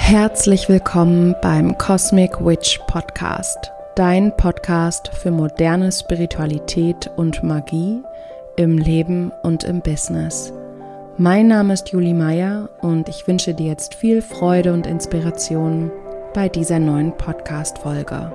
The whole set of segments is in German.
Herzlich willkommen beim Cosmic Witch Podcast, dein Podcast für moderne Spiritualität und Magie im Leben und im Business. Mein Name ist Julie Meyer und ich wünsche dir jetzt viel Freude und Inspiration bei dieser neuen Podcast-Folge.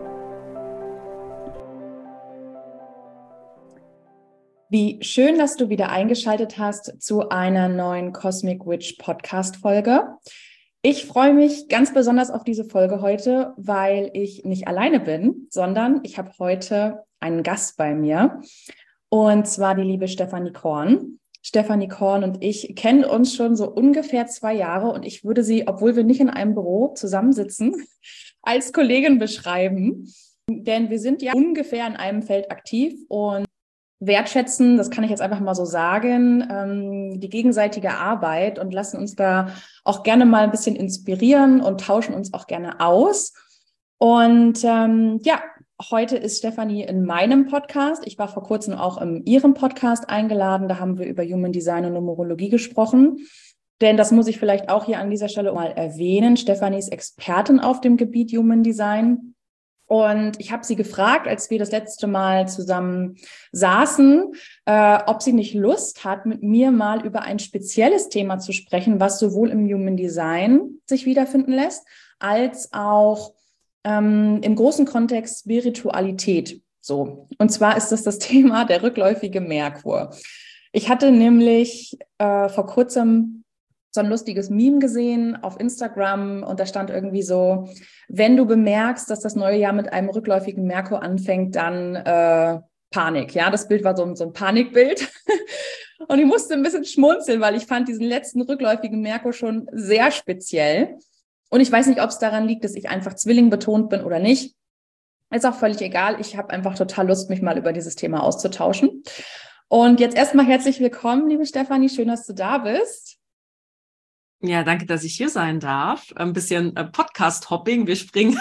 Wie schön, dass du wieder eingeschaltet hast zu einer neuen Cosmic Witch Podcast-Folge. Ich freue mich ganz besonders auf diese Folge heute, weil ich nicht alleine bin, sondern ich habe heute einen Gast bei mir, und zwar die liebe Stefanie Korn. Stefanie Korn und ich kennen uns schon so ungefähr 2 Jahre und ich würde sie, obwohl wir nicht in einem Büro zusammensitzen, als Kollegin beschreiben, denn wir sind ja ungefähr in einem Feld aktiv und wertschätzen, das kann ich jetzt einfach mal so sagen, die gegenseitige Arbeit und lassen uns da auch gerne mal ein bisschen inspirieren und tauschen uns auch gerne aus. Und heute ist Stefanie in meinem Podcast. Ich war vor kurzem auch in ihrem Podcast eingeladen. Da haben wir über Human Design und Numerologie gesprochen. Denn das muss ich vielleicht auch hier an dieser Stelle mal erwähnen. Stefanie ist Expertin auf dem Gebiet Human Design. Und ich habe sie gefragt, als wir das letzte Mal zusammen saßen, ob sie nicht Lust hat, mit mir mal über ein spezielles Thema zu sprechen, was sowohl im Human Design sich wiederfinden lässt, als auch im großen Kontext Spiritualität. So. Und zwar ist das Thema der rückläufige Merkur. Ich hatte nämlich vor kurzem so ein lustiges Meme gesehen auf Instagram und da stand irgendwie so: Wenn du bemerkst, dass das neue Jahr mit einem rückläufigen Merkur anfängt, dann Panik. Ja, das Bild war so ein Panikbild. Und ich musste ein bisschen schmunzeln, weil ich fand diesen letzten rückläufigen Merkur schon sehr speziell. Und ich weiß nicht, ob es daran liegt, dass ich einfach Zwilling betont bin oder nicht. Ist auch völlig egal. Ich habe einfach total Lust, mich mal über dieses Thema auszutauschen. Und jetzt erstmal herzlich willkommen, liebe Stefanie. Schön, dass du da bist. Ja, danke, dass ich hier sein darf. Ein bisschen Podcast-Hopping. Wir springen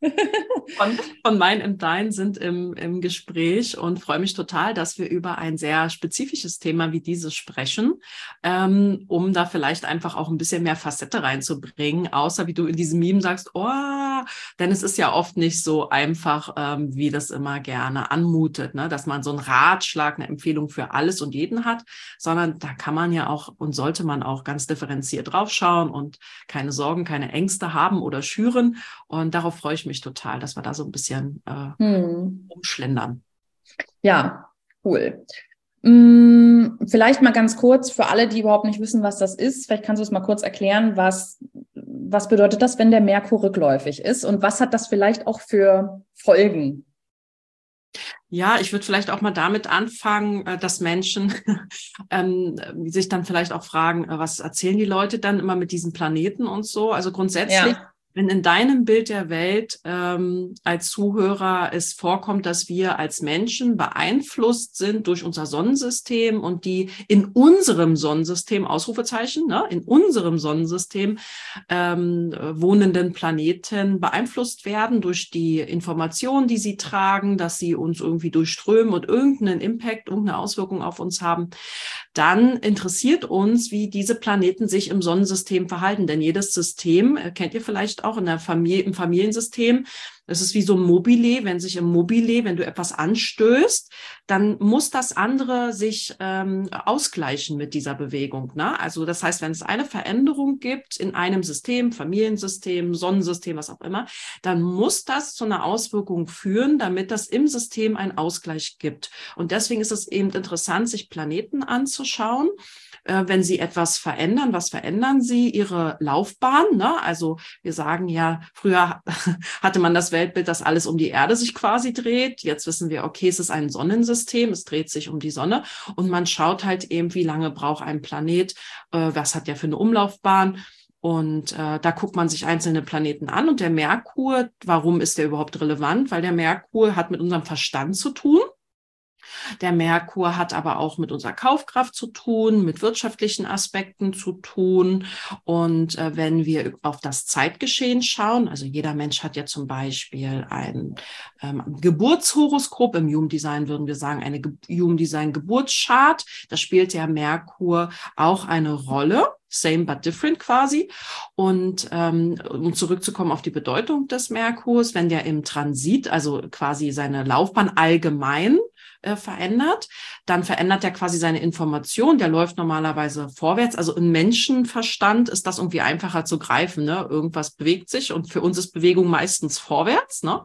von mein und dein sind im Gespräch und freue mich total, dass wir über ein sehr spezifisches Thema wie dieses sprechen, um da vielleicht einfach auch ein bisschen mehr Facette reinzubringen, außer wie du in diesem Meme sagst, oh, denn es ist ja oft nicht so einfach, wie das immer gerne anmutet, ne? Dass man so einen Ratschlag, eine Empfehlung für alles und jeden hat, sondern da kann man ja auch und sollte man auch ganz differenziert draufschauen und keine Sorgen, keine Ängste haben oder schüren. Und darauf freue ich mich total, dass wir da so ein bisschen umschlendern. Ja, cool. Vielleicht mal ganz kurz für alle, die überhaupt nicht wissen, was das ist. Vielleicht kannst du es mal kurz erklären, was bedeutet das, wenn der Merkur rückläufig ist und was hat das vielleicht auch für Folgen? Ja, ich würde vielleicht auch mal damit anfangen, dass Menschen sich dann vielleicht auch fragen, was erzählen die Leute dann immer mit diesen Planeten und so. Also grundsätzlich, wenn in deinem Bild der Welt als Zuhörer es vorkommt, dass wir als Menschen beeinflusst sind durch unser Sonnensystem und die in unserem Sonnensystem, Ausrufezeichen, ne, in unserem Sonnensystem wohnenden Planeten beeinflusst werden durch die Informationen, die sie tragen, dass sie uns irgendwie durchströmen und irgendeinen Impact, irgendeine Auswirkung auf uns haben, dann interessiert uns, wie diese Planeten sich im Sonnensystem verhalten. Denn jedes System, kennt ihr vielleicht auch in der Familie, im Familiensystem, das ist wie so ein Mobile, wenn du etwas anstößt, dann muss das andere sich ausgleichen mit dieser Bewegung, ne? Also das heißt, wenn es eine Veränderung gibt in einem System, Familiensystem, Sonnensystem, was auch immer, dann muss das zu einer Auswirkung führen, damit das im System einen Ausgleich gibt. Und deswegen ist es eben interessant, sich Planeten anzuschauen, wenn sie etwas verändern. Was verändern sie? Ihre Laufbahn, ne? Also wir sagen ja, früher hatte man das Weltbild, dass alles um die Erde sich quasi dreht. Jetzt wissen wir, okay, es ist ein Sonnensystem, es dreht sich um die Sonne und man schaut halt eben, wie lange braucht ein Planet, was hat der für eine Umlaufbahn. Und da guckt man sich einzelne Planeten an. Und der Merkur, warum ist der überhaupt relevant? Weil der Merkur hat mit unserem Verstand zu tun. Der Merkur hat aber auch mit unserer Kaufkraft zu tun, mit wirtschaftlichen Aspekten zu tun. Und wenn wir auf das Zeitgeschehen schauen, also jeder Mensch hat ja zum Beispiel ein Geburtshoroskop, im Human Design würden wir sagen, eine Human Design Geburtschart. Da spielt der Merkur auch eine Rolle. same but different quasi. Und um zurückzukommen auf die Bedeutung des Merkurs, wenn der im Transit, also quasi seine Laufbahn allgemein verändert, dann verändert er quasi seine Information, der läuft normalerweise vorwärts, also im Menschenverstand ist das irgendwie einfacher zu greifen, ne? Irgendwas bewegt sich und für uns ist Bewegung meistens vorwärts, ne?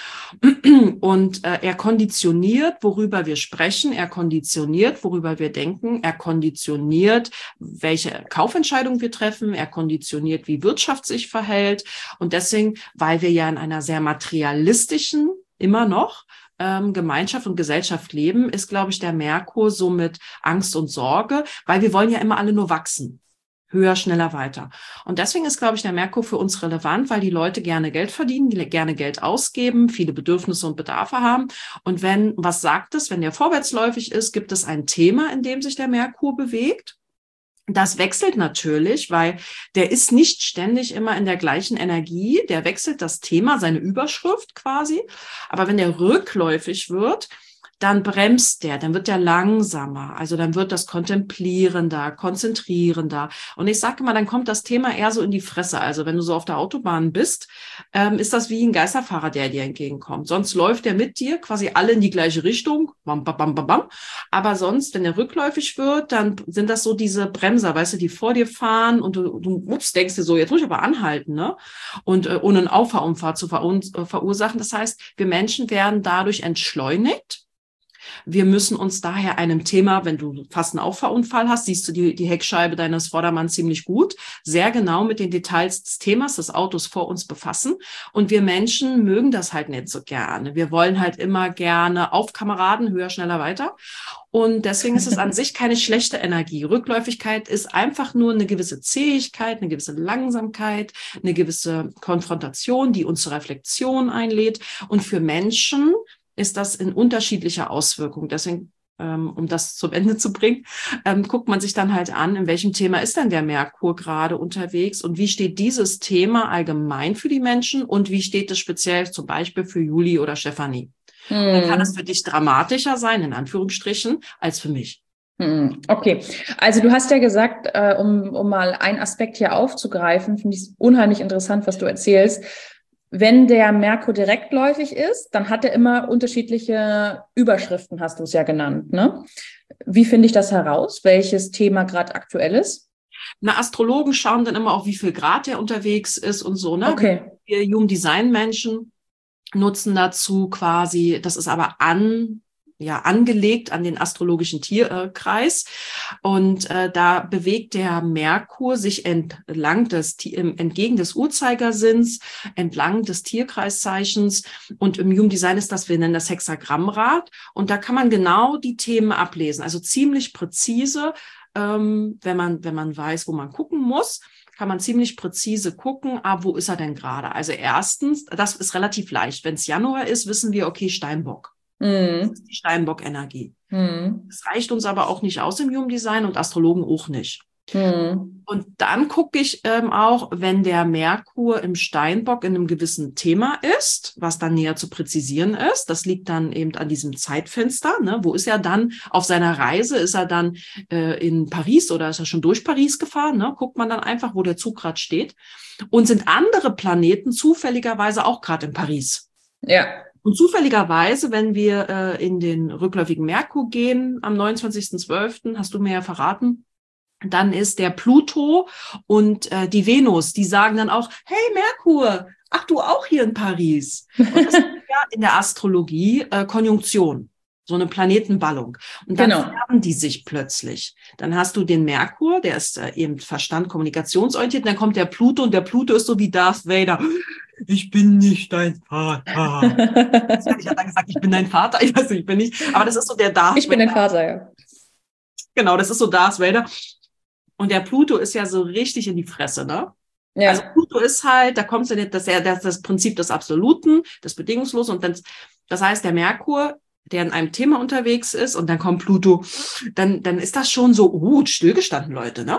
Und er konditioniert, worüber wir sprechen, er konditioniert, worüber wir denken, er konditioniert, welche Kaufentscheidung wir treffen, er konditioniert, wie Wirtschaft sich verhält und deswegen, weil wir ja in einer sehr materialistischen, immer noch, Gemeinschaft und Gesellschaft leben, ist, glaube ich, der Merkur so mit Angst und Sorge, weil wir wollen ja immer alle nur wachsen. Höher, schneller, weiter. Und deswegen ist, glaube ich, der Merkur für uns relevant, weil die Leute gerne Geld verdienen, gerne Geld ausgeben, viele Bedürfnisse und Bedarfe haben. Und was sagt es, wenn der vorwärtsläufig ist, gibt es ein Thema, in dem sich der Merkur bewegt. Das wechselt natürlich, weil der ist nicht ständig immer in der gleichen Energie. Der wechselt das Thema, seine Überschrift quasi. Aber wenn der rückläufig wird, dann bremst der, dann wird der langsamer. Also dann wird das kontemplierender, konzentrierender. Und ich sage immer, dann kommt das Thema eher so in die Fresse. Also wenn du so auf der Autobahn bist, ist das wie ein Geisterfahrer, der dir entgegenkommt. Sonst läuft der mit dir quasi alle in die gleiche Richtung. Bam, bam, bam, bam, bam. Aber sonst, wenn der rückläufig wird, dann sind das so diese Bremser, weißt du, die vor dir fahren und du denkst dir so, jetzt muss ich aber anhalten, ne? Und ohne einen Auffahrunfall zu verursachen. Das heißt, wir Menschen werden dadurch entschleunigt. Wir müssen uns daher einem Thema, wenn du fast einen Auffahrunfall hast, siehst du die Heckscheibe deines Vordermanns ziemlich gut, sehr genau mit den Details des Themas des Autos vor uns befassen. Und wir Menschen mögen das halt nicht so gerne. Wir wollen halt immer gerne auf Kameraden, höher, schneller, weiter. Und deswegen ist es an sich keine schlechte Energie. Rückläufigkeit ist einfach nur eine gewisse Zähigkeit, eine gewisse Langsamkeit, eine gewisse Konfrontation, die uns zur Reflexion einlädt. Und für Menschen ist das in unterschiedlicher Auswirkung. Deswegen, um das zum Ende zu bringen, guckt man sich dann halt an, in welchem Thema ist denn der Merkur gerade unterwegs und wie steht dieses Thema allgemein für die Menschen und wie steht es speziell zum Beispiel für Juli oder Stefanie. Dann kann es für dich dramatischer sein, in Anführungsstrichen, als für mich. Okay, also du hast ja gesagt, um mal einen Aspekt hier aufzugreifen, finde ich es unheimlich interessant, was du erzählst. Wenn der Merkur direktläufig ist, dann hat er immer unterschiedliche Überschriften, hast du es ja genannt, ne? Wie finde ich das heraus, welches Thema gerade aktuell ist? Na, Astrologen schauen dann immer auch, wie viel Grad der unterwegs ist und so, ne? Okay. Wir Human Design Menschen nutzen dazu quasi, das ist aber angelegt an den astrologischen Tierkreis. Und da bewegt der Merkur sich entgegen des Uhrzeigersinns, entlang des Tierkreiszeichens. Und im Human Design ist das, wir nennen das Hexagrammrad. Und da kann man genau die Themen ablesen. Also ziemlich präzise, wenn man weiß, wo man gucken muss, kann man ziemlich präzise gucken, wo ist er denn gerade? Also erstens, das ist relativ leicht. Wenn es Januar ist, wissen wir, okay, Steinbock. Das ist die Steinbock-Energie. Das reicht uns aber auch nicht aus im Human Design und Astrologen auch nicht. Und dann gucke ich auch, wenn der Merkur im Steinbock in einem gewissen Thema ist, was dann näher zu präzisieren ist, das liegt dann eben an diesem Zeitfenster, ne? Wo ist er dann auf seiner Reise? Ist er dann in Paris oder ist er schon durch Paris gefahren? Ne? Guckt man dann einfach, wo der Zug gerade steht. Und sind andere Planeten zufälligerweise auch gerade in Paris? Ja. Und zufälligerweise, wenn wir in den rückläufigen Merkur gehen, am 29.12., hast du mir ja verraten, dann ist der Pluto und die Venus, die sagen dann auch, hey Merkur, ach du auch hier in Paris. Und das ist ja in der Astrologie Konjunktion, so eine Planetenballung. Und dann färben die sich plötzlich. Dann hast du den Merkur, der ist eben Verstand, kommunikationsorientiert, und dann kommt der Pluto und der Pluto ist so wie Darth Vader. Ich bin nicht dein Vater. Ich habe dann gesagt, ich bin dein Vater. Ich weiß nicht, ich bin nicht. Aber das ist so der Darth Vader. Ich bin dein Vater, ja. Genau, das ist so Darth Vader. Und der Pluto ist ja so richtig in die Fresse, ne? Ja. Also Pluto ist halt, da kommt das Prinzip des Absoluten, des Bedingungslosen. Und dann, das heißt, der Merkur, der in einem Thema unterwegs ist, und dann kommt Pluto, dann ist das schon so, stillgestanden, Leute, ne?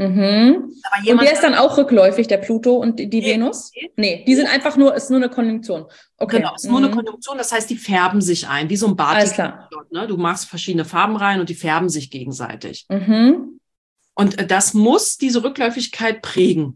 Mhm. Und der ist dann auch rückläufig, der Pluto und die Venus? Nee, die sind einfach nur, ist nur eine Konjunktion. Okay. Genau, ist nur eine Konjunktion, das heißt, die färben sich ein, wie so ein Batik. Alles klar. Ne? Du machst verschiedene Farben rein und die färben sich gegenseitig. Mhm. Und das muss diese Rückläufigkeit prägen.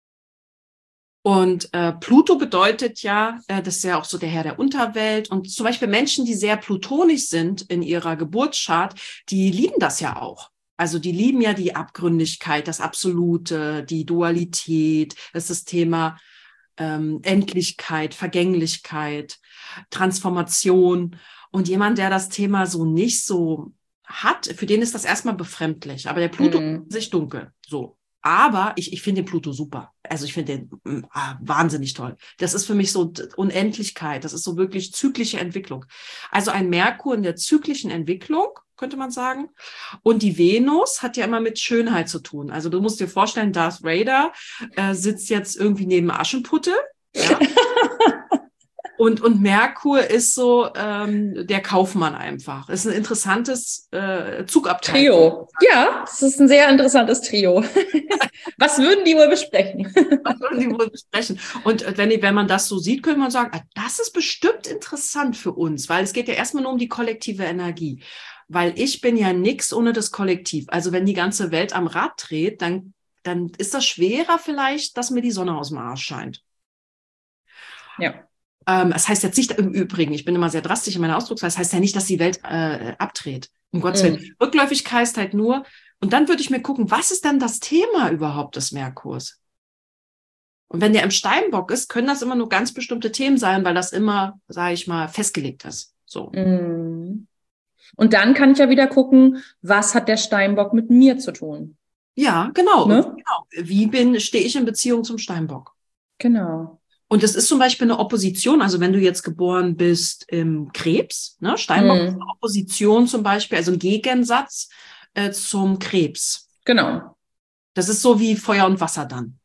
Und Pluto bedeutet ja, das ist ja auch so der Herr der Unterwelt. Und zum Beispiel Menschen, die sehr plutonisch sind in ihrer Geburtschart, die lieben das ja auch. Also die lieben ja die Abgründigkeit, das Absolute, die Dualität, das ist das Thema Endlichkeit, Vergänglichkeit, Transformation. Und jemand, der das Thema so nicht so hat, für den ist das erstmal befremdlich. Aber der Pluto ist sich dunkel, so. Aber ich finde den Pluto super. Also ich finde den wahnsinnig toll. Das ist für mich so Unendlichkeit. Das ist so wirklich zyklische Entwicklung. Also ein Merkur in der zyklischen Entwicklung, könnte man sagen. Und die Venus hat ja immer mit Schönheit zu tun. Also du musst dir vorstellen, Darth Vader sitzt jetzt irgendwie neben Aschenputtel. Ja? Und Merkur ist so der Kaufmann einfach. Ist ein interessantes Zugabteil. Trio. Ja, es ist ein sehr interessantes Trio. Was würden die wohl besprechen? Was würden die wohl besprechen? Und wenn man das so sieht, könnte man sagen, das ist bestimmt interessant für uns, weil es geht ja erstmal nur um die kollektive Energie. Weil ich bin ja nichts ohne das Kollektiv. Also wenn die ganze Welt am Rad dreht, dann ist das schwerer vielleicht, dass mir die Sonne aus dem Arsch scheint. Ja. Das heißt jetzt nicht, im Übrigen, ich bin immer sehr drastisch in meiner Ausdrucksweise, das heißt ja nicht, dass die Welt abdreht. Um Gottes Willen. Rückläufigkeit heißt halt nur, und dann würde ich mir gucken, was ist denn das Thema überhaupt des Merkurs? Und wenn der im Steinbock ist, können das immer nur ganz bestimmte Themen sein, weil das immer, sage ich mal, festgelegt ist. So. Und dann kann ich ja wieder gucken, was hat der Steinbock mit mir zu tun? Ja, genau. Ne? Genau. Wie stehe ich in Beziehung zum Steinbock? Genau. Und es ist zum Beispiel eine Opposition, also wenn du jetzt geboren bist im Krebs, ne, Steinbock ist eine Opposition zum Beispiel, also ein Gegensatz zum Krebs. Genau. Das ist so wie Feuer und Wasser dann.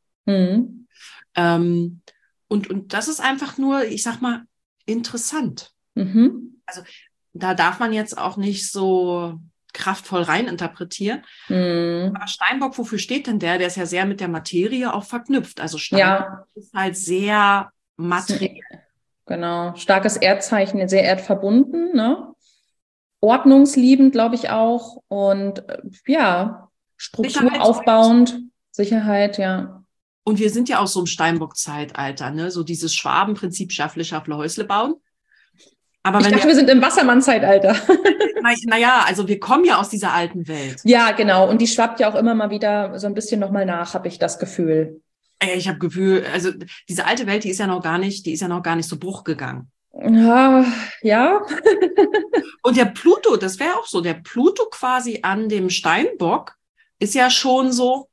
Und das ist einfach nur, ich sag mal, interessant. Also da darf man jetzt auch nicht so kraftvoll reininterpretieren. Aber Steinbock, wofür steht denn der? Der ist ja sehr mit der Materie auch verknüpft. Also Steinbock ist halt sehr materiell. Genau, starkes Erdzeichen, sehr erdverbunden, ne? Ordnungsliebend, glaube ich auch. Und ja, Struktur aufbauend, Sicherheit, ja. Und wir sind ja auch so im Steinbock-Zeitalter, ne? So dieses Schwabenprinzip, Schaffle, Schaffle, Häusle bauen. Aber ich dachte, wir sind im Wassermann-Zeitalter. Naja, also wir kommen ja aus dieser alten Welt. Ja, genau. Und die schwappt ja auch immer mal wieder so ein bisschen nochmal nach, habe ich das Gefühl. Ich habe Gefühl, also diese alte Welt, die ist ja noch gar nicht so Bruch gegangen. Ja. Und der Pluto, das wäre auch so, der Pluto quasi an dem Steinbock ist ja schon so,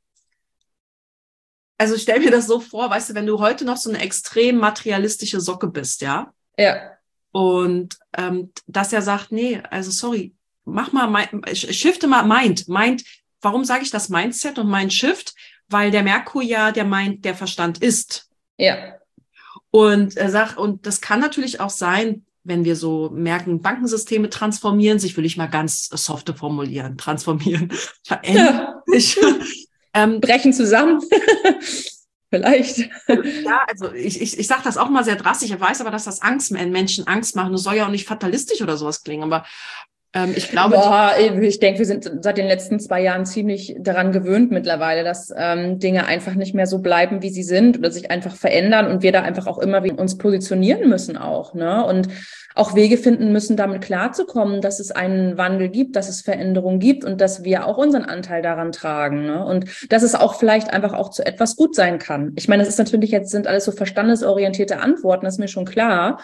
also stell mir das so vor, weißt du, wenn du heute noch so eine extrem materialistische Socke bist, ja? Ja. Und dass er sagt, nee, also sorry, mach mal, shifte mal Mind. Warum sage ich das Mindset und Mindshift? Weil der Merkur ja der Verstand ist. Ja. Und er sagt, und das kann natürlich auch sein, wenn wir so merken, Bankensysteme transformieren sich, will ich mal ganz softe formulieren, transformieren, verändern sich. Brechen zusammen. Vielleicht. Ja, also ich sage das auch mal sehr drastisch. Ich weiß aber, dass das Menschen Angst machen. Das soll ja auch nicht fatalistisch oder sowas klingen, aber ich glaube... ich denke, wir sind seit den letzten 2 Jahren ziemlich daran gewöhnt mittlerweile, dass Dinge einfach nicht mehr so bleiben, wie sie sind oder sich einfach verändern und wir da einfach auch immer wieder uns positionieren müssen auch, ne? Und auch Wege finden müssen, damit klarzukommen, dass es einen Wandel gibt, dass es Veränderungen gibt und dass wir auch unseren Anteil daran tragen, ne? Und dass es auch vielleicht einfach auch zu etwas gut sein kann. Ich meine, das ist natürlich sind alles so verstandesorientierte Antworten, das ist mir schon klar.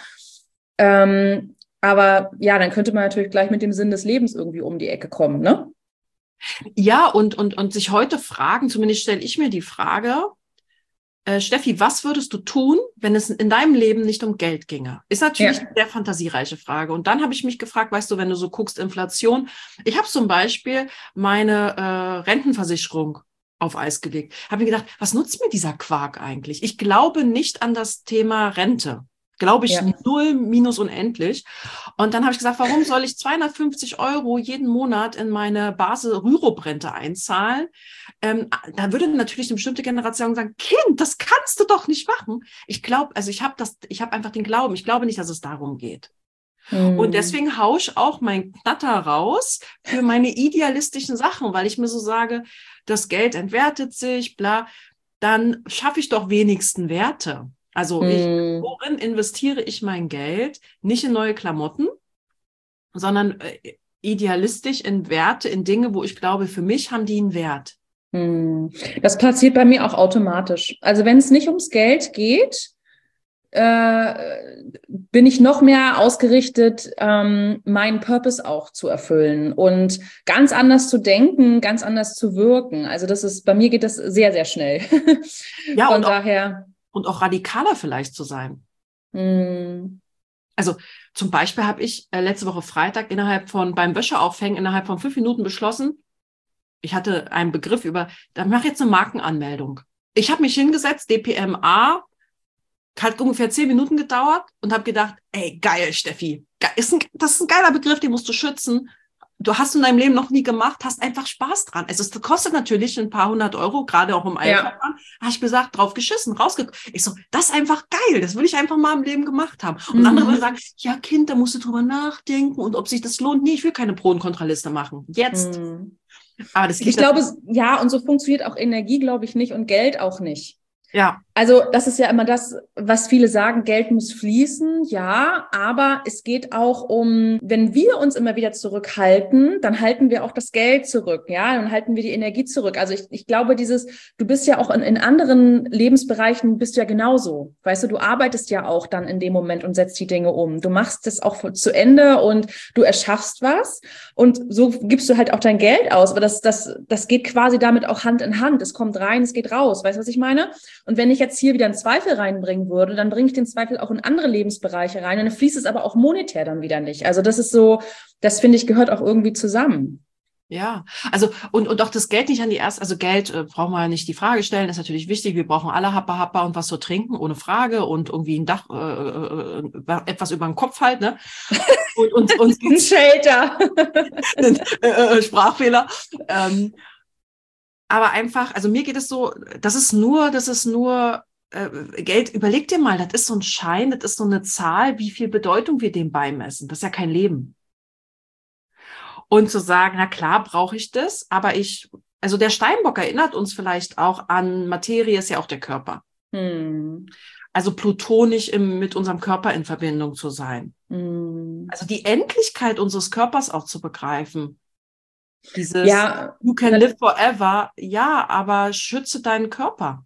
Aber ja, dann könnte man natürlich gleich mit dem Sinn des Lebens irgendwie um die Ecke kommen, ne? Ja, und sich heute fragen, zumindest stelle ich mir die Frage, Steffi, was würdest du tun, wenn es in deinem Leben nicht um Geld ginge? Ist natürlich eine sehr fantasiereiche Frage. Und dann habe ich mich gefragt, weißt du, wenn du so guckst, Inflation. Ich habe zum Beispiel meine Rentenversicherung auf Eis gelegt. Habe mir gedacht, was nutzt mir dieser Quark eigentlich? Ich glaube nicht an das Thema Rente. Glaube ich, 0 minus unendlich. Und dann habe ich gesagt, warum soll ich 250 € jeden Monat in meine Basel-Rürup-Rente einzahlen? Da würde natürlich eine bestimmte Generation sagen, Kind, das kannst du doch nicht machen. Ich glaube, also ich habe einfach den Glauben. Ich glaube nicht, dass es darum geht. Und deswegen haue ich auch meinen Knatter raus für meine idealistischen Sachen, weil ich mir so sage, das Geld entwertet sich, bla, dann schaffe ich doch wenigstens Werte. Also worin investiere ich mein Geld? Nicht in neue Klamotten, sondern idealistisch in Werte, in Dinge, wo ich glaube, für mich haben die einen Wert. Das passiert bei mir auch automatisch. Also wenn es nicht ums Geld geht, bin ich noch mehr ausgerichtet, meinen Purpose auch zu erfüllen und ganz anders zu denken, ganz anders zu wirken. Also bei mir geht das sehr, sehr schnell. Ja, Von daher. Und auch radikaler vielleicht zu sein. Also zum Beispiel habe ich letzte Woche Freitag beim Wäscheaufhängen innerhalb von 5 Minuten beschlossen, ich hatte einen Begriff da mache jetzt eine Markenanmeldung. Ich habe mich hingesetzt, DPMA, hat ungefähr 10 Minuten gedauert und habe gedacht, ey, geil, Steffi, das ist ein geiler Begriff, den musst du schützen. Du hast in deinem Leben noch nie gemacht, hast einfach Spaß dran. Also es kostet natürlich ein paar 100 Euro, gerade auch im Eilverfahren. Habe ich gesagt, drauf geschissen, rausgekommen. Ich so, das ist einfach geil, das will ich einfach mal im Leben gemacht haben. Und andere sagen, ja Kind, da musst du drüber nachdenken und ob sich das lohnt. Nee, ich will keine Pro- und Kontraliste machen. Jetzt. Aber ich glaube, ja, und so funktioniert auch Energie, glaube ich, nicht und Geld auch nicht. Ja. Also das ist ja immer das, was viele sagen, Geld muss fließen, ja, aber es geht auch wenn wir uns immer wieder zurückhalten, dann halten wir auch das Geld zurück, ja, dann halten wir die Energie zurück. Also ich glaube, du bist ja auch in anderen Lebensbereichen bist du ja genauso, weißt du arbeitest ja auch dann in dem Moment und setzt die Dinge um. Du machst das auch zu Ende und du erschaffst was und so gibst du halt auch dein Geld aus, aber das geht quasi damit auch Hand in Hand. Es kommt rein, es geht raus, weißt du, was ich meine? Und wenn ich jetzt hier wieder einen Zweifel reinbringen würde, dann bringe ich den Zweifel auch in andere Lebensbereiche rein. Und dann fließt es aber auch monetär dann wieder nicht. Also das ist so, das finde ich, gehört auch irgendwie zusammen. Ja, also und auch das Geld nicht also Geld brauchen wir nicht die Frage stellen, ist natürlich wichtig. Wir brauchen alle Happa und was zu trinken, ohne Frage und irgendwie ein Dach, etwas über den Kopf halt, ne? Und ein Shelter. Sprachfehler. Aber einfach, also mir geht es so, das ist nur Geld, überleg dir mal, das ist so ein Schein, das ist so eine Zahl, wie viel Bedeutung wir dem beimessen. Das ist ja kein Leben. Und zu sagen, na klar, brauche ich das, aber also der Steinbock erinnert uns vielleicht auch an Materie, ist ja auch der Körper. Also plutonisch mit unserem Körper in Verbindung zu sein. Also die Endlichkeit unseres Körpers auch zu begreifen. Dieses You can live forever, ja, aber schütze deinen Körper.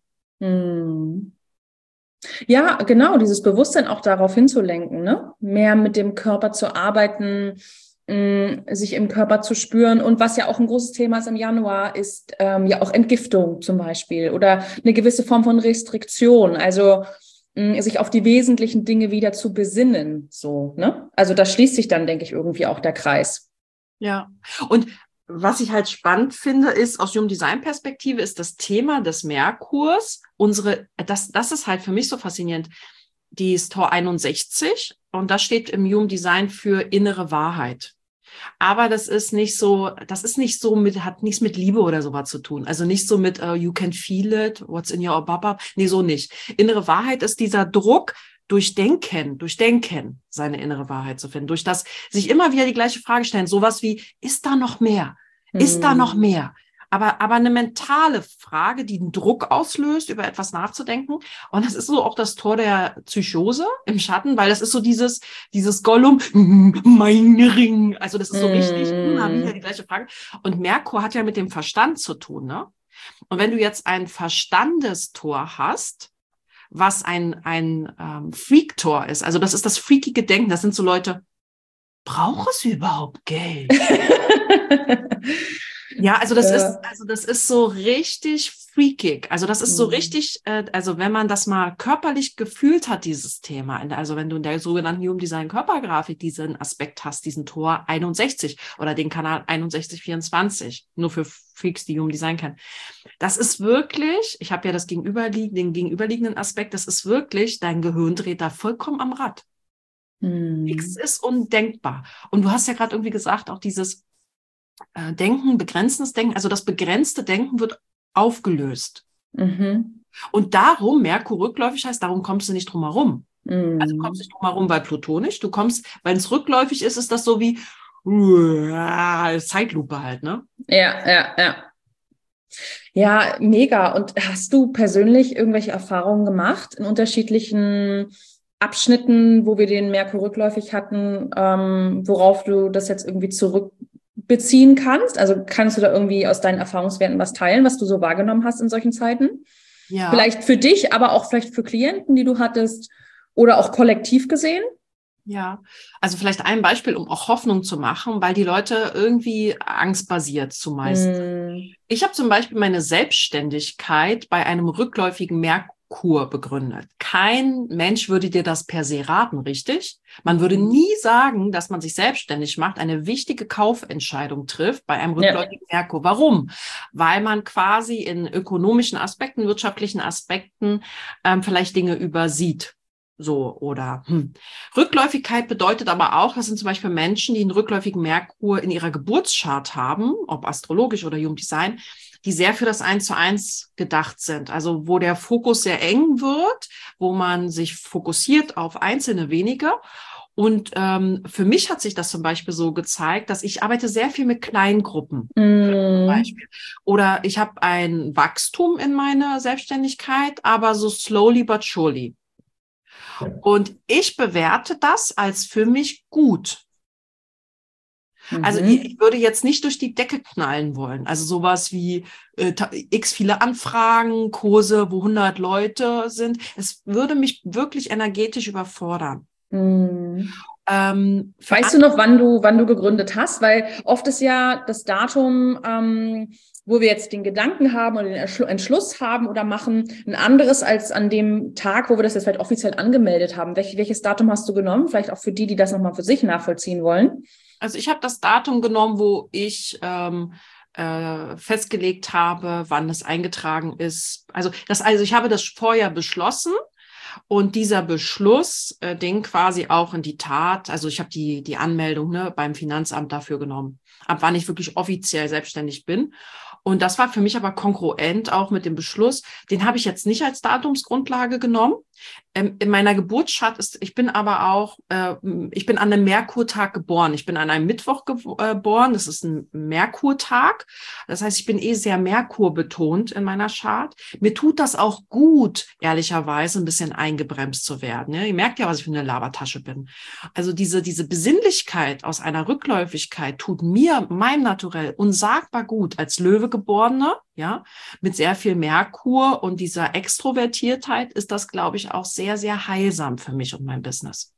Ja, genau, dieses Bewusstsein auch darauf hinzulenken, ne? Mehr mit dem Körper zu arbeiten, sich im Körper zu spüren. Und was ja auch ein großes Thema ist im Januar, ist ja auch Entgiftung zum Beispiel oder eine gewisse Form von Restriktion. Also sich auf die wesentlichen Dinge wieder zu besinnen. So, ne? Also da schließt sich dann, denke ich, irgendwie auch der Kreis. Ja, und was ich halt spannend finde, ist aus Human Design Perspektive, ist das Thema des Merkurs. Das ist halt für mich so faszinierend. Die ist Tor 61 und das steht im Human Design für innere Wahrheit. Aber hat nichts mit Liebe oder sowas zu tun. Also nicht so mit you can feel it, what's in your baba. Nee, so nicht. Innere Wahrheit ist dieser Druck, durch Denken, seine innere Wahrheit zu finden. Durch das sich immer wieder die gleiche Frage stellen. Sowas wie, ist da noch mehr? Ist da noch mehr? Aber eine mentale Frage, die einen Druck auslöst, über etwas nachzudenken. Und das ist so auch das Tor der Psychose im Schatten, weil das ist so dieses Gollum, mein Ring. Also das ist so richtig, immer wieder die gleiche Frage. Und Merkur hat ja mit dem Verstand zu tun, ne? Und wenn du jetzt ein Verstandestor hast, was ein Freak-Tor ist, also das ist das freakige Denken, das sind so Leute, braucht es überhaupt Geld? Ja, also das ist so richtig freakig. Also das ist so richtig, also wenn man das mal körperlich gefühlt hat, dieses Thema, also wenn du in der sogenannten Human Design Körpergrafik diesen Aspekt hast, diesen Tor 61 oder den Kanal 6124, nur für Freaks, die Human Design kennen. Das ist wirklich, ich habe ja den gegenüberliegenden Aspekt, das ist wirklich, dein Gehirn dreht da vollkommen am Rad. Nichts ist undenkbar. Und du hast ja gerade irgendwie gesagt, auch dieses Denken, begrenztes Denken, also das begrenzte Denken wird aufgelöst. Und darum, Merkur rückläufig heißt, darum kommst du nicht drum herum. Also du kommst nicht drum herum, weil plutonisch. Du kommst, wenn es rückläufig ist, ist das so wie Zeitlupe halt, ne? Ja. Ja, mega. Und hast du persönlich irgendwelche Erfahrungen gemacht in unterschiedlichen Abschnitten, wo wir den Merkur rückläufig hatten, worauf du das jetzt irgendwie zurückbeziehen kannst? Also kannst du da irgendwie aus deinen Erfahrungswerten was teilen, was du so wahrgenommen hast in solchen Zeiten? Ja. Vielleicht für dich, aber auch vielleicht für Klienten, die du hattest oder auch kollektiv gesehen? Ja, also vielleicht ein Beispiel, um auch Hoffnung zu machen, weil die Leute irgendwie angstbasiert zumeist. Ich habe zum Beispiel meine Selbstständigkeit bei einem rückläufigen Merkur begründet. Kein Mensch würde dir das per se raten, richtig? Man würde nie sagen, dass man sich selbstständig macht, eine wichtige Kaufentscheidung trifft bei einem rückläufigen Merkur. Warum? Weil man quasi in ökonomischen Aspekten, wirtschaftlichen Aspekten vielleicht Dinge übersieht. So, oder Rückläufigkeit bedeutet aber auch, das sind zum Beispiel Menschen, die einen rückläufigen Merkur in ihrer Geburtschart haben, ob astrologisch oder Human Design, die sehr für das 1:1 gedacht sind. Also wo der Fokus sehr eng wird, wo man sich fokussiert auf einzelne wenige. Und für mich hat sich das zum Beispiel so gezeigt, dass ich arbeite sehr viel mit Kleingruppen. Zum Beispiel. Oder ich habe ein Wachstum in meiner Selbstständigkeit, aber so slowly but surely. Und ich bewerte das als für mich gut. Also ich würde jetzt nicht durch die Decke knallen wollen. Also sowas wie x viele Anfragen, Kurse, wo 100 Leute sind. Es würde mich wirklich energetisch überfordern. Weißt du noch, wann du gegründet hast? Weil oft ist ja das Datum, wo wir jetzt den Gedanken haben oder den Entschluss haben oder machen, ein anderes als an dem Tag, wo wir das jetzt vielleicht offiziell angemeldet haben. Welches Datum hast du genommen? Vielleicht auch für die das nochmal für sich nachvollziehen wollen. Also ich habe das Datum genommen, wo ich festgelegt habe, wann es eingetragen ist. Also ich habe das vorher beschlossen. Und dieser Beschluss, den quasi auch in die Tat, also ich habe die Anmeldung beim Finanzamt dafür genommen, ab wann ich wirklich offiziell selbstständig bin. Und das war für mich aber kongruent auch mit dem Beschluss. Den habe ich jetzt nicht als Datumsgrundlage genommen. In meiner Geburtschart ich bin an einem Merkurtag geboren. Ich bin an einem Mittwoch geboren. Das ist ein Merkurtag. Das heißt, ich bin sehr Merkur betont in meiner Chart. Mir tut das auch gut, ehrlicherweise, ein bisschen eingebremst zu werden. Ja? Ihr merkt ja, was ich für eine Labertasche bin. Also diese Besinnlichkeit aus einer Rückläufigkeit tut mir, meinem Naturell, unsagbar gut als Löwe-Geborene, ja, mit sehr viel Merkur und dieser Extrovertiertheit ist das, glaube ich, auch sehr, sehr heilsam für mich und mein Business.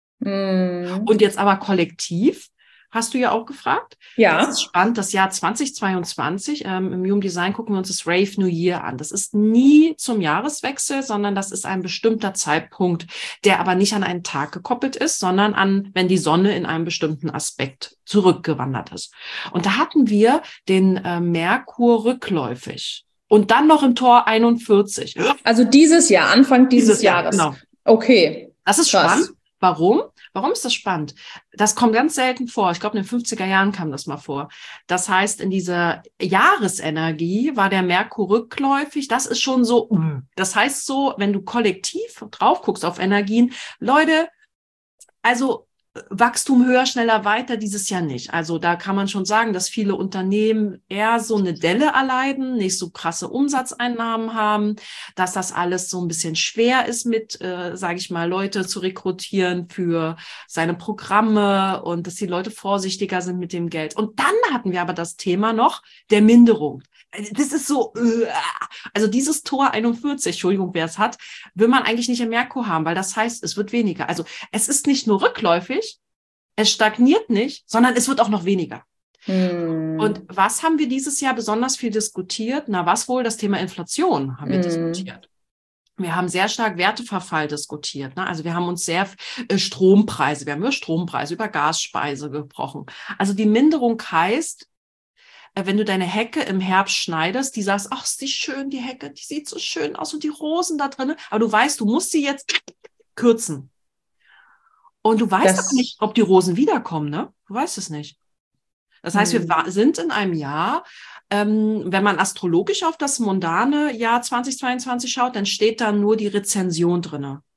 Und jetzt aber kollektiv, hast du ja auch gefragt. Ja. Das ist spannend, das Jahr 2022, im Human Design gucken wir uns das Rave New Year an. Das ist nie zum Jahreswechsel, sondern das ist ein bestimmter Zeitpunkt, der aber nicht an einen Tag gekoppelt ist, sondern an, wenn die Sonne in einem bestimmten Aspekt zurückgewandert ist. Und da hatten wir den Merkur rückläufig. Und dann noch im Tor 41. Also dieses Jahr, Anfang dieses Jahres. Genau. Okay. Das ist spannend. Warum? Warum ist das spannend? Das kommt ganz selten vor. Ich glaube, in den 50er Jahren kam das mal vor. Das heißt, in dieser Jahresenergie war der Merkur rückläufig. Das ist schon so, das heißt so, wenn du kollektiv drauf guckst auf Energien, Leute, also Wachstum höher, schneller, weiter dieses Jahr nicht. Also da kann man schon sagen, dass viele Unternehmen eher so eine Delle erleiden, nicht so krasse Umsatzeinnahmen haben, dass das alles so ein bisschen schwer ist mit, sage ich mal, Leute zu rekrutieren für seine Programme und dass die Leute vorsichtiger sind mit dem Geld. Und dann hatten wir aber das Thema noch der Minderung. Das ist so, also dieses Tor 41, Entschuldigung, wer es hat, will man eigentlich nicht im Merkur haben, weil das heißt, es wird weniger. Also es ist nicht nur rückläufig, es stagniert nicht, sondern es wird auch noch weniger. Und was haben wir dieses Jahr besonders viel diskutiert? Na, was wohl? Das Thema Inflation haben wir diskutiert. Wir haben sehr stark Werteverfall diskutiert. Ne? Also wir haben uns sehr Strompreise, wir haben über Strompreise, über Gasspeise gesprochen. Also die Minderung heißt, wenn du deine Hecke im Herbst schneidest, die sagst, ach, ist die schön, die Hecke, die sieht so schön aus und die Rosen da drin. Aber du weißt, du musst sie jetzt kürzen. Und du weißt aber nicht, ob die Rosen wiederkommen, ne? Du weißt es nicht. Das heißt, wir sind in einem Jahr, wenn man astrologisch auf das mundane Jahr 2022 schaut, dann steht da nur die Rezension drinne.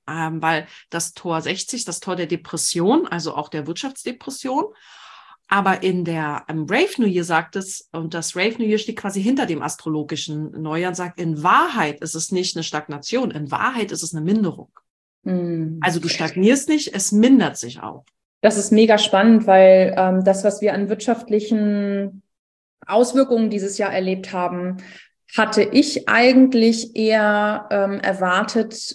weil das Tor 60, das Tor der Depression, also auch der Wirtschaftsdepression. Aber im Rave New Year sagt es, und das Rave New Year steht quasi hinter dem astrologischen Neujahr, sagt, in Wahrheit ist es nicht eine Stagnation, in Wahrheit ist es eine Minderung. Also du stagnierst nicht, es mindert sich auch. Das ist mega spannend, weil das, was wir an wirtschaftlichen Auswirkungen dieses Jahr erlebt haben, hatte ich eigentlich eher erwartet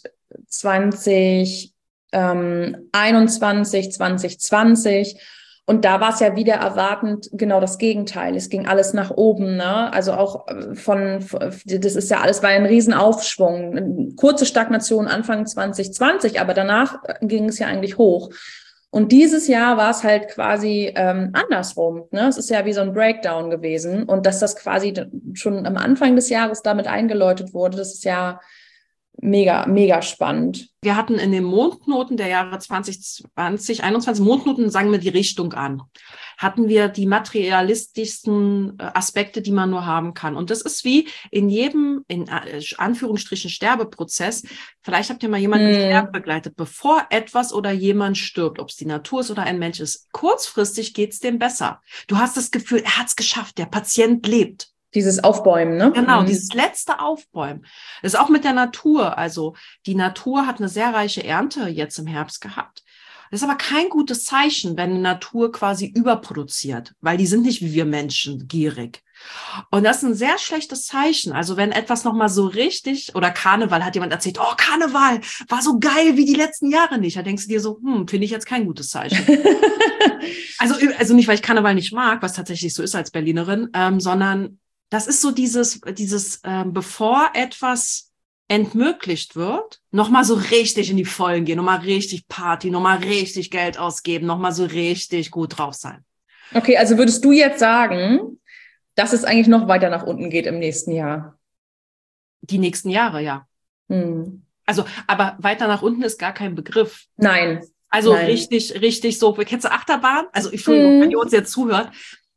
2021, 2020. Und da war es ja wieder erwartend genau das Gegenteil. Es ging alles nach oben, ne? Also auch das ist ja alles, war ein Riesenaufschwung. Eine kurze Stagnation Anfang 2020, aber danach ging es ja eigentlich hoch. Und dieses Jahr war es halt quasi andersrum, ne? Es ist ja wie so ein Breakdown gewesen. Und dass das quasi schon am Anfang des Jahres damit eingeläutet wurde, das ist ja mega, mega spannend. Wir hatten in den Mondnoten der Jahre 2020, 2021, Mondnoten sagen wir die Richtung an, hatten wir die materialistischsten Aspekte, die man nur haben kann. Und das ist wie in jedem, in Anführungsstrichen, Sterbeprozess. Vielleicht habt ihr mal jemanden im Sterben begleitet, bevor etwas oder jemand stirbt, ob es die Natur ist oder ein Mensch ist. Kurzfristig geht es dem besser. Du hast das Gefühl, er hat es geschafft, der Patient lebt. Dieses Aufbäumen, ne? Genau, dieses letzte Aufbäumen. Das ist auch mit der Natur. Also die Natur hat eine sehr reiche Ernte jetzt im Herbst gehabt. Das ist aber kein gutes Zeichen, wenn eine Natur quasi überproduziert, weil die sind nicht wie wir Menschen gierig. Und das ist ein sehr schlechtes Zeichen. Also wenn etwas nochmal so richtig, oder Karneval, hat jemand erzählt, oh, Karneval war so geil wie die letzten Jahre nicht. Da denkst du dir so, finde ich jetzt kein gutes Zeichen. also nicht, weil ich Karneval nicht mag, was tatsächlich so ist als Berlinerin, sondern das ist so dieses bevor etwas entmöglicht wird, nochmal so richtig in die Vollen gehen, nochmal richtig Party, nochmal richtig Geld ausgeben, nochmal so richtig gut drauf sein. Okay, also würdest du jetzt sagen, dass es eigentlich noch weiter nach unten geht im nächsten Jahr? Die nächsten Jahre, ja. Also, aber weiter nach unten ist gar kein Begriff. Nein. Also richtig so, kennst du Achterbahn? Also, Entschuldigung, wenn ihr uns jetzt zuhört.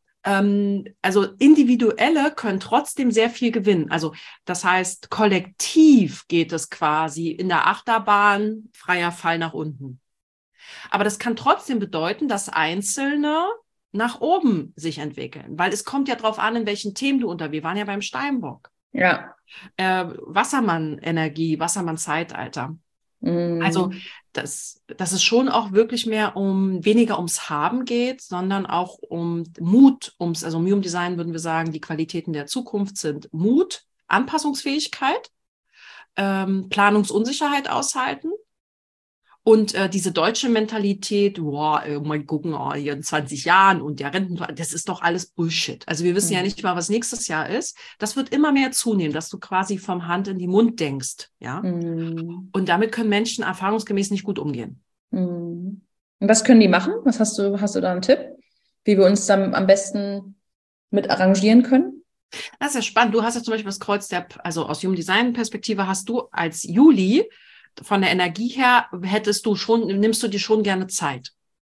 Also Individuelle können trotzdem sehr viel gewinnen. Also das heißt, kollektiv geht es quasi in der Achterbahn, freier Fall nach unten. Aber das kann trotzdem bedeuten, dass Einzelne nach oben sich entwickeln, weil es kommt ja drauf an, in welchen Themen du unterwegs. Wir waren ja beim Steinbock. Ja. Wassermann-Energie, Wassermann-Zeitalter. Also dass es schon auch wirklich mehr weniger ums Haben geht, sondern auch um Mut, also Muum Design würden wir sagen, die Qualitäten der Zukunft sind Mut, Anpassungsfähigkeit, Planungsunsicherheit aushalten und diese deutsche Mentalität, mal gucken, hier in 20 Jahren und der Renten, das ist doch alles Bullshit. Also wir wissen ja nicht mal, was nächstes Jahr ist. Das wird immer mehr zunehmen, dass du quasi vom Hand in die Mund denkst, ja. Und damit können Menschen erfahrungsgemäß nicht gut umgehen. Und was können die machen? Hast du da einen Tipp, wie wir uns dann am besten mit arrangieren können? Das ist ja spannend. Du hast ja zum Beispiel das Kreuz also aus Human Design Perspektive hast du als Juli von der Energie her nimmst du dir schon gerne Zeit.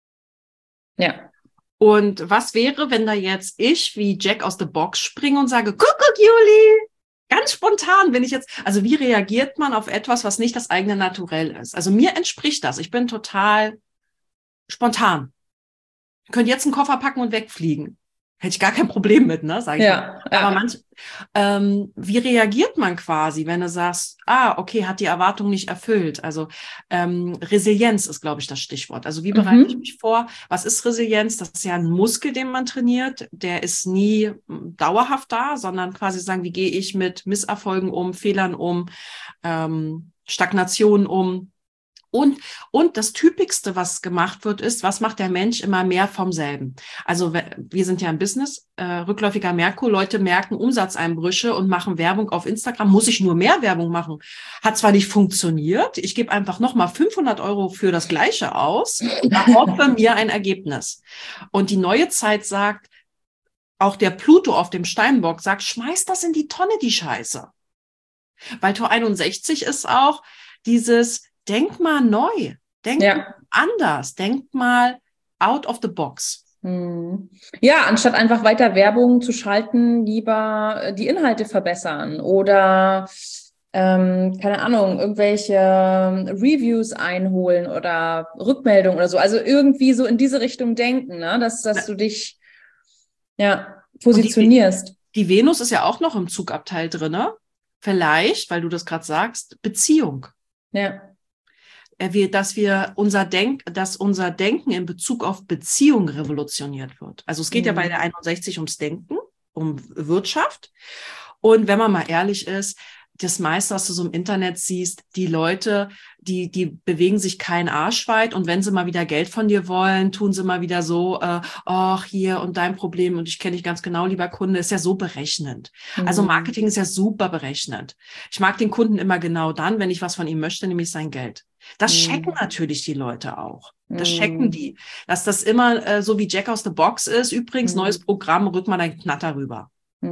Ja. Und was wäre, wenn da jetzt ich wie Jack aus the Box springe und sage, Kuckuck, Juli, ganz spontan bin ich jetzt, also wie reagiert man auf etwas, was nicht das eigene Naturell ist? Also mir entspricht das. Ich bin total spontan. Ich könnte jetzt einen Koffer packen und wegfliegen. Hätte ich gar kein Problem mit, ne? Sag ich mal. Aber wie reagiert man quasi, wenn du sagst, okay, hat die Erwartung nicht erfüllt? Also Resilienz ist, glaube ich, das Stichwort. Also wie bereite ich mich vor? Was ist Resilienz? Das ist ja ein Muskel, den man trainiert. Der ist nie dauerhaft da, sondern quasi sagen, wie gehe ich mit Misserfolgen um, Fehlern um, Stagnationen um? Und das Typischste, was gemacht wird, ist, was macht der Mensch immer mehr vom selben? Also wir sind ja im Business, rückläufiger Merkur, Leute merken Umsatzeinbrüche und machen Werbung auf Instagram. Muss ich nur mehr Werbung machen? Hat zwar nicht funktioniert, ich gebe einfach nochmal 500 € für das Gleiche aus, erhoffe mir ein Ergebnis. Und die neue Zeit sagt, auch der Pluto auf dem Steinbock sagt, schmeiß das in die Tonne, die Scheiße. Weil Tor 61 ist auch dieses, denk mal neu, denk mal anders, denk mal out of the box. Ja, anstatt einfach weiter Werbung zu schalten, lieber die Inhalte verbessern oder keine Ahnung, irgendwelche Reviews einholen oder Rückmeldungen oder so. Also irgendwie so in diese Richtung denken, ne? Dass du dich Und positionierst. die Venus ist ja auch noch im Zugabteil drin, ne? Vielleicht, weil du das gerade sagst, Beziehung. Ja. Dass unser Denken in Bezug auf Beziehung revolutioniert wird. Also es geht ja bei der 61 ums Denken, um Wirtschaft. Und wenn man mal ehrlich ist, das meiste, was du so im Internet siehst, die Leute, die bewegen sich keinen Arsch weit, und wenn sie mal wieder Geld von dir wollen, tun sie mal wieder so, ach, hier und dein Problem und ich kenne dich ganz genau, lieber Kunde, ist ja so berechnend. Also Marketing ist ja super berechnend. Ich mag den Kunden immer genau dann, wenn ich was von ihm möchte, nämlich sein Geld. Das checken natürlich die Leute auch. Das checken die. Dass das immer so wie Jack aus the Box ist. Übrigens, neues Programm, rück mal deinen Knatter rüber.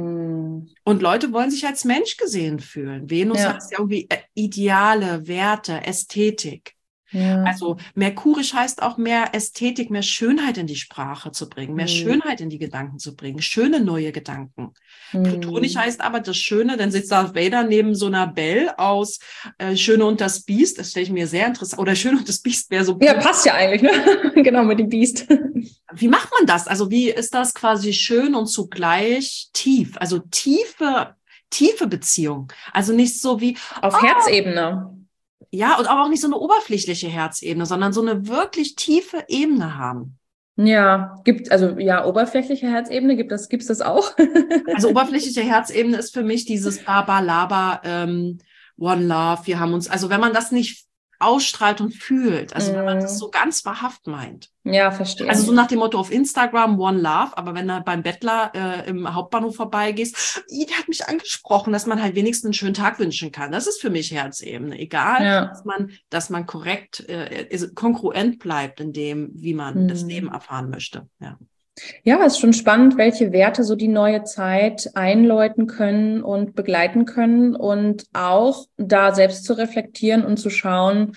Und Leute wollen sich als Mensch gesehen fühlen. Venus heißt ja irgendwie Ideale, Werte, Ästhetik. Ja. Also merkurisch heißt auch mehr Ästhetik, mehr Schönheit in die Sprache zu bringen, mehr Schönheit in die Gedanken zu bringen, schöne neue Gedanken. Plutonisch heißt aber das Schöne, dann sitzt Darth Vader neben so einer Belle aus Schöne und das Biest, das stelle ich mir sehr interessant, oder Schöne und das Biest wäre so... Ja, passt ja eigentlich, ne? Genau, mit dem Biest. Wie macht man das? Also wie ist das quasi schön und zugleich tief? Also tiefe Beziehung. Also nicht so wie... Auf Herzebene. Ja, und aber auch nicht so eine oberflächliche Herzebene, sondern so eine wirklich tiefe Ebene haben. Ja, oberflächliche Herzebene, gibt's das auch? Also oberflächliche Herzebene ist für mich dieses Baba Laba, One Love, wir haben uns, also wenn man das nicht ausstrahlt und fühlt, also wenn man das so ganz wahrhaft meint. Ja, verstehe. Also so nach dem Motto auf Instagram One Love, aber wenn du beim Bettler im Hauptbahnhof vorbeigehst, der hat mich angesprochen, dass man halt wenigstens einen schönen Tag wünschen kann. Das ist für mich Herzebene. Egal, dass man korrekt, kongruent bleibt in dem, wie man das Leben erfahren möchte. Ja, ist schon spannend, welche Werte so die neue Zeit einläuten können und begleiten können und auch da selbst zu reflektieren und zu schauen,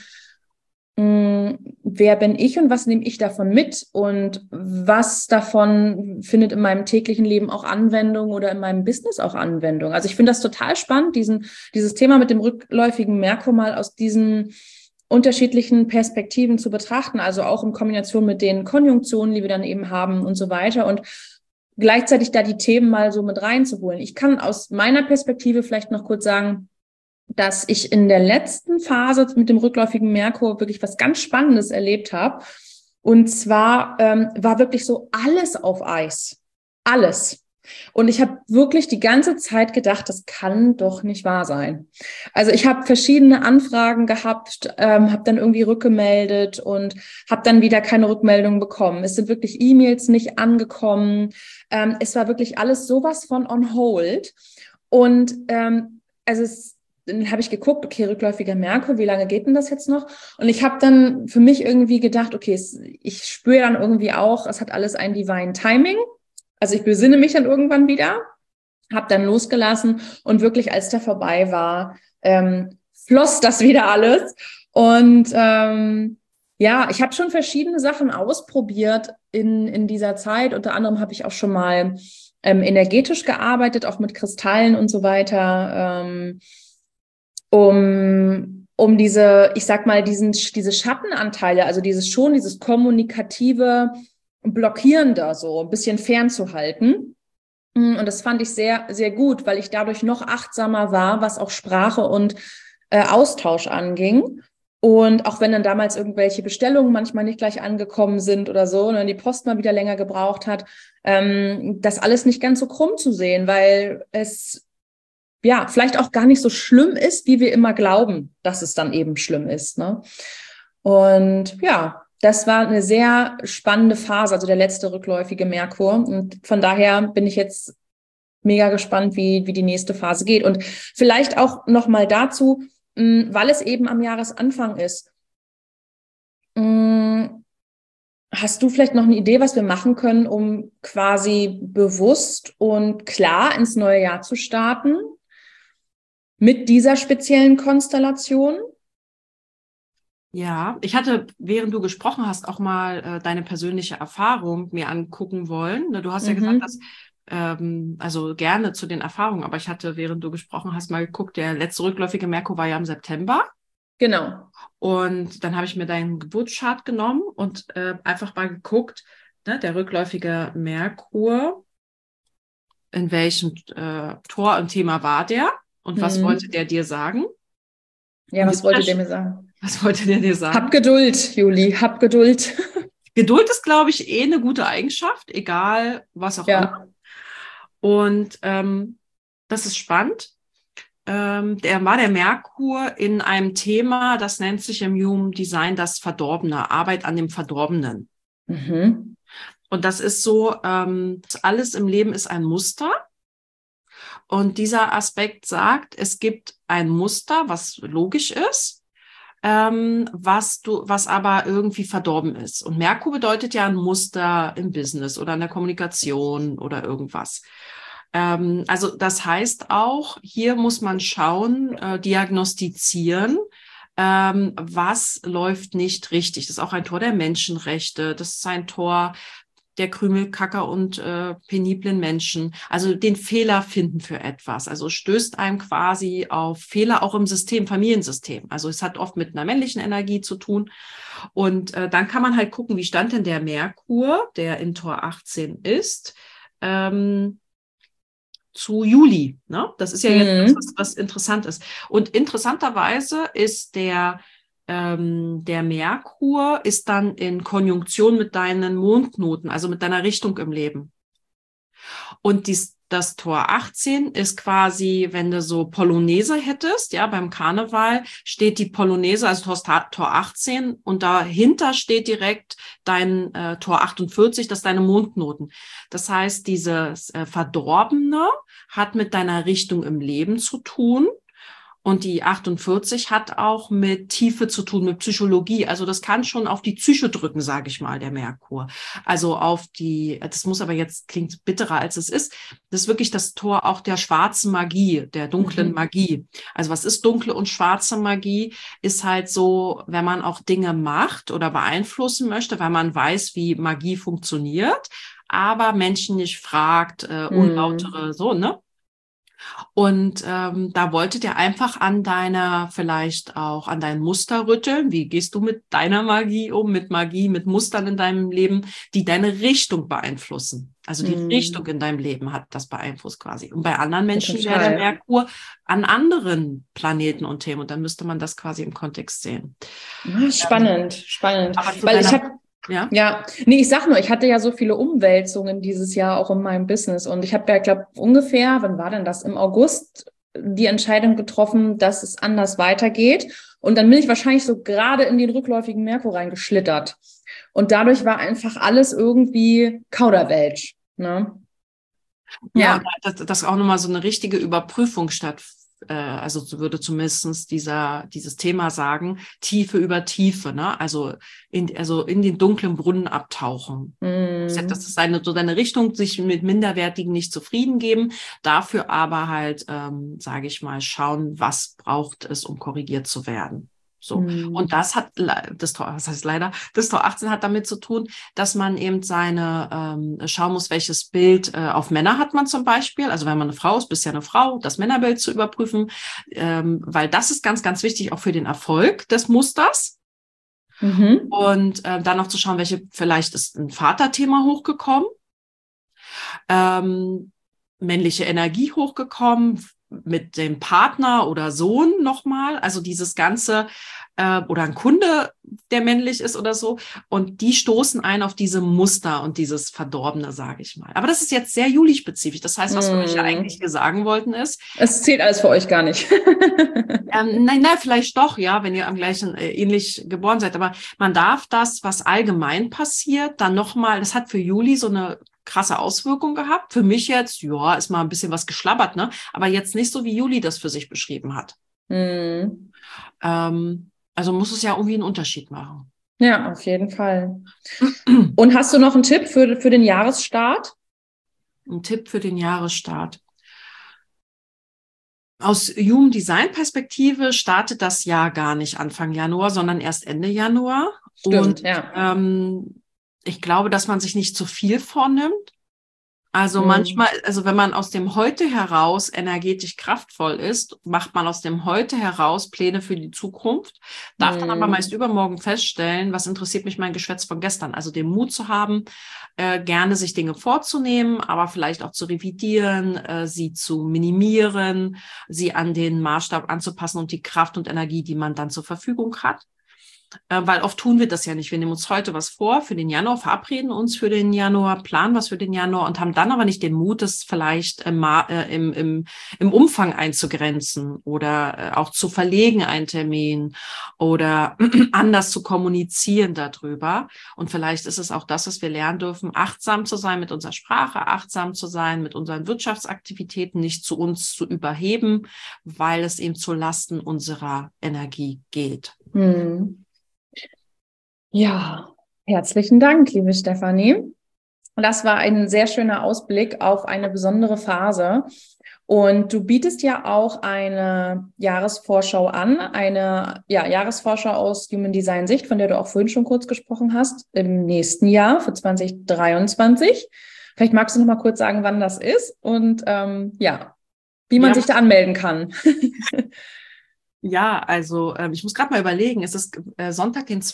wer bin ich und was nehme ich davon mit und was davon findet in meinem täglichen Leben auch Anwendung oder in meinem Business auch Anwendung. Also ich finde das total spannend, dieses Thema mit dem rückläufigen Merkur mal aus diesen unterschiedlichen Perspektiven zu betrachten, also auch in Kombination mit den Konjunktionen, die wir dann eben haben und so weiter und gleichzeitig da die Themen mal so mit reinzuholen. Ich kann aus meiner Perspektive vielleicht noch kurz sagen, dass ich in der letzten Phase mit dem rückläufigen Merkur wirklich was ganz Spannendes erlebt habe. Und zwar war wirklich so alles auf Eis. Alles. Und ich habe wirklich die ganze Zeit gedacht, das kann doch nicht wahr sein. Also ich habe verschiedene Anfragen gehabt, habe dann irgendwie rückgemeldet und habe dann wieder keine Rückmeldung bekommen. Es sind wirklich E-Mails nicht angekommen. Es war wirklich alles sowas von on hold. Und dann habe ich geguckt, okay, rückläufiger Merkur, wie lange geht denn das jetzt noch? Und ich habe dann für mich irgendwie gedacht, okay, ich spüre dann irgendwie auch, es hat alles ein Divine Timing. Also ich besinne mich dann irgendwann wieder, habe dann losgelassen und wirklich, als der vorbei war, floss das wieder alles. Und ich habe schon verschiedene Sachen ausprobiert in dieser Zeit. Unter anderem habe ich auch schon mal energetisch gearbeitet, auch mit Kristallen und so weiter, um diese, ich sag mal, diese Schattenanteile, also dieses kommunikative Blockierende so ein bisschen fernzuhalten. Und das fand ich sehr, sehr gut, weil ich dadurch noch achtsamer war, was auch Sprache und Austausch anging. Und auch wenn dann damals irgendwelche Bestellungen manchmal nicht gleich angekommen sind oder so, und dann die Post mal wieder länger gebraucht hat, das alles nicht ganz so krumm zu sehen, weil es vielleicht auch gar nicht so schlimm ist, wie wir immer glauben, dass es dann eben schlimm ist, ne? Und das war eine sehr spannende Phase, also der letzte rückläufige Merkur. Und von daher bin ich jetzt mega gespannt, wie die nächste Phase geht. Und vielleicht auch noch mal dazu, weil es eben am Jahresanfang ist. Hast du vielleicht noch eine Idee, was wir machen können, um quasi bewusst und klar ins neue Jahr zu starten mit dieser speziellen Konstellation? Ja, ich hatte, während du gesprochen hast, auch mal deine persönliche Erfahrung mir angucken wollen. Du hast ja gesagt, dass also gerne zu den Erfahrungen, aber ich hatte, während du gesprochen hast, mal geguckt, der letzte rückläufige Merkur war ja im September. Genau. Und dann habe ich mir deinen Geburtschart genommen und einfach mal geguckt, ne, der rückläufige Merkur, in welchem Tor und Thema war der und was wollte der dir sagen? Ja, was wollte der mir sagen? Was wollte der dir sagen? Hab Geduld, Juli, hab Geduld. Geduld ist, glaube ich, eine gute Eigenschaft, egal was auch immer. Und das ist spannend. Der Merkur in einem Thema, das nennt sich im Human Design das Verdorbene, Arbeit an dem Verdorbenen. Mhm. Und das ist so, alles im Leben ist ein Muster. Und dieser Aspekt sagt, es gibt ein Muster, was logisch ist, was aber irgendwie verdorben ist. Und Merkur bedeutet ja ein Muster im Business oder in der Kommunikation oder irgendwas. Also das heißt auch, hier muss man schauen, diagnostizieren, was läuft nicht richtig. Das ist auch ein Tor der Menschenrechte, das ist ein Tor der Krümelkacker und peniblen Menschen, also den Fehler finden für etwas. Also stößt einem quasi auf Fehler auch im System, Familiensystem. Also es hat oft mit einer männlichen Energie zu tun. Und dann kann man halt gucken, wie stand denn der Merkur, der in Tor 18 ist, zu Juli. Ne? Das ist ja jetzt was interessant ist. Und interessanterweise ist der Merkur ist dann in Konjunktion mit deinen Mondknoten, also mit deiner Richtung im Leben. Und das Tor 18 ist quasi, wenn du so Polonaise hättest, ja, beim Karneval steht die Polonaise, also Tor 18 und dahinter steht direkt dein Tor 48, das ist deine Mondknoten. Das heißt, dieses Verdorbene hat mit deiner Richtung im Leben zu tun. Und die 48 hat auch mit Tiefe zu tun, mit Psychologie. Also das kann schon auf die Psyche drücken, sage ich mal, der Merkur. Also auf die, das muss aber jetzt, klingt bitterer als es ist, das ist wirklich das Tor auch der schwarzen Magie, der dunklen Magie. Also was ist dunkle und schwarze Magie? Ist halt so, wenn man auch Dinge macht oder beeinflussen möchte, weil man weiß, wie Magie funktioniert, aber Menschen nicht fragt, unlautere, so, ne? Und da wolltet ihr einfach vielleicht auch an dein Muster rütteln. Wie gehst du mit deiner Magie um, mit Magie, mit Mustern in deinem Leben, die deine Richtung beeinflussen? Also die Richtung in deinem Leben hat das beeinflusst quasi. Und bei anderen Menschen wäre der Merkur an anderen Planeten und Themen. Und dann müsste man das quasi im Kontext sehen. Spannend. Weil ich habe nee, ich sag nur, ich hatte ja so viele Umwälzungen dieses Jahr auch in meinem Business und ich habe ja, glaube ungefähr, wann war denn das? Im August die Entscheidung getroffen, dass es anders weitergeht und dann bin ich wahrscheinlich so gerade in den rückläufigen Merkur reingeschlittert und dadurch war einfach alles irgendwie Kauderwelsch, ne? Ja, dass auch nochmal so eine richtige Überprüfung also würde zumindest dieses Thema sagen, Tiefe über Tiefe, ne? Also in den dunklen Brunnen abtauchen. Das ist deine Richtung, sich mit Minderwertigen nicht zufrieden geben, dafür aber halt, sage ich mal, schauen, was braucht es, um korrigiert zu werden. So. Und das Tor 18 hat damit zu tun, dass man eben schauen muss, welches Bild auf Männer hat man zum Beispiel. Also wenn man eine Frau ist, bist ja eine Frau, das Männerbild zu überprüfen, weil das ist ganz, ganz wichtig auch für den Erfolg des Musters. Und dann noch zu schauen, vielleicht ist ein Vaterthema hochgekommen, männliche Energie hochgekommen, mit dem Partner oder Sohn nochmal, also dieses Ganze, oder ein Kunde, der männlich ist oder so, und die stoßen ein auf diese Muster und dieses Verdorbene, sage ich mal. Aber das ist jetzt sehr Juli-spezifisch. Das heißt, was wir euch ja eigentlich hier sagen wollten ist... Es zählt alles für euch gar nicht. Nein, vielleicht doch, ja, wenn ihr am gleichen ähnlich geboren seid. Aber man darf das, was allgemein passiert, dann nochmal, das hat für Juli so eine krasse Auswirkung gehabt. Für mich jetzt, ja, ist mal ein bisschen was geschlabbert, ne? Aber jetzt nicht so, wie Juli das für sich beschrieben hat. Also muss es ja irgendwie einen Unterschied machen. Ja, auf jeden Fall. Und hast du noch einen Tipp für den Jahresstart? Ein Tipp für den Jahresstart. Aus Human Design Perspektive startet das Jahr gar nicht Anfang Januar, sondern erst Ende Januar. Stimmt, und ich glaube, dass man sich nicht zu viel vornimmt Also manchmal, also wenn man aus dem Heute heraus energetisch kraftvoll ist, macht man aus dem Heute heraus Pläne für die Zukunft, darf dann aber meist übermorgen feststellen, was interessiert mich mein Geschwätz von gestern? Also den Mut zu haben, gerne sich Dinge vorzunehmen, aber vielleicht auch zu revidieren, sie zu minimieren, sie an den Maßstab anzupassen und die Kraft und Energie, die man dann zur Verfügung hat. Weil oft tun wir das ja nicht. Wir nehmen uns heute was vor für den Januar, verabreden uns für den Januar, planen was für den Januar und haben dann aber nicht den Mut, das vielleicht im Umfang einzugrenzen oder auch zu verlegen, einen Termin oder anders zu kommunizieren darüber. Und vielleicht ist es auch das, was wir lernen dürfen, achtsam zu sein mit unserer Sprache, achtsam zu sein mit unseren Wirtschaftsaktivitäten, nicht zu uns zu überheben, weil es eben zu Lasten unserer Energie geht. Ja, herzlichen Dank, liebe Stefanie. Das war ein sehr schöner Ausblick auf eine besondere Phase. Und du bietest ja auch eine Jahresvorschau an, eine Jahresvorschau aus Human Design Sicht, von der du auch vorhin schon kurz gesprochen hast, im nächsten Jahr für 2023. Vielleicht magst du noch mal kurz sagen, wann das ist und wie man sich da anmelden kann. Ja, also ich muss gerade mal überlegen, es ist Sonntag, den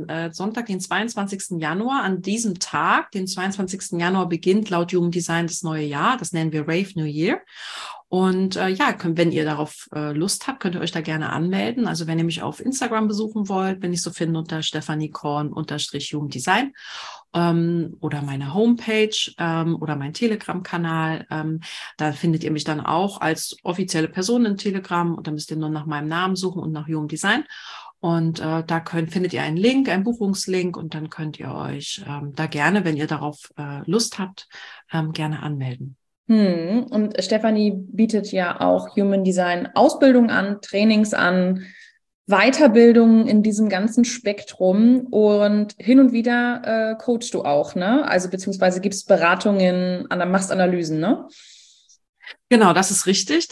22. Januar, an diesem Tag, den 22. Januar, beginnt laut Human Design das neue Jahr, das nennen wir Rave New Year. Und wenn ihr darauf Lust habt, könnt ihr euch da gerne anmelden. Also wenn ihr mich auf Instagram besuchen wollt, bin ich so finden unter Stephaniekorn_Human Design oder meine Homepage oder mein Telegram-Kanal. Da findet ihr mich dann auch als offizielle Person in Telegram und dann müsst ihr nur nach meinem Namen suchen und nach Human Design. Und findet ihr einen Link, einen Buchungslink und dann könnt ihr euch da gerne, wenn ihr darauf Lust habt, gerne anmelden. Und Stefanie bietet ja auch Human Design Ausbildung an, Trainings an, Weiterbildungen in diesem ganzen Spektrum und hin und wieder coachst du auch, ne? Also beziehungsweise gibst Beratungen, machst Analysen, ne? Genau, das ist richtig,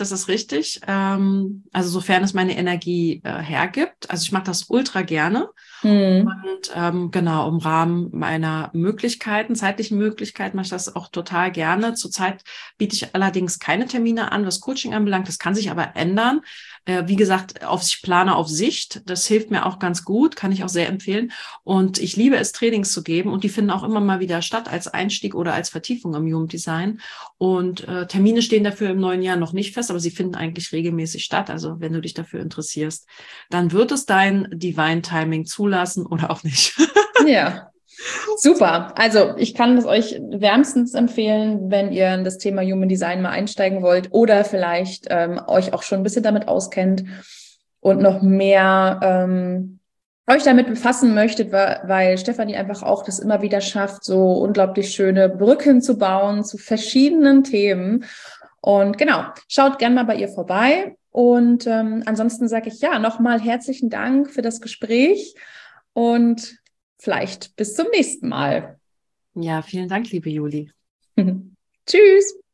also sofern es meine Energie hergibt. Also ich mache das ultra gerne. Und genau, im Rahmen meiner Möglichkeiten, zeitlichen Möglichkeiten, mache ich das auch total gerne. Zurzeit biete ich allerdings keine Termine an, was Coaching anbelangt. Das kann sich aber ändern. Wie gesagt, ich plane auf Sicht. Das hilft mir auch ganz gut, kann ich auch sehr empfehlen. Und ich liebe es, Trainings zu geben. Und die finden auch immer mal wieder statt als Einstieg oder als Vertiefung im Human Design. Und Termine stehen dafür im neuen Jahr noch nicht fest, aber sie finden eigentlich regelmäßig statt. Also wenn du dich dafür interessierst, dann wird es dein Divine Timing zulassen oder auch nicht. Ja, super. Also ich kann es euch wärmstens empfehlen, wenn ihr in das Thema Human Design mal einsteigen wollt oder vielleicht euch auch schon ein bisschen damit auskennt und noch mehr euch damit befassen möchtet, weil Stefanie einfach auch das immer wieder schafft, so unglaublich schöne Brücken zu bauen zu verschiedenen Themen. Und genau, schaut gerne mal bei ihr vorbei. Und ansonsten sage ich nochmal herzlichen Dank für das Gespräch und vielleicht bis zum nächsten Mal. Ja, vielen Dank, liebe Juli. Tschüss.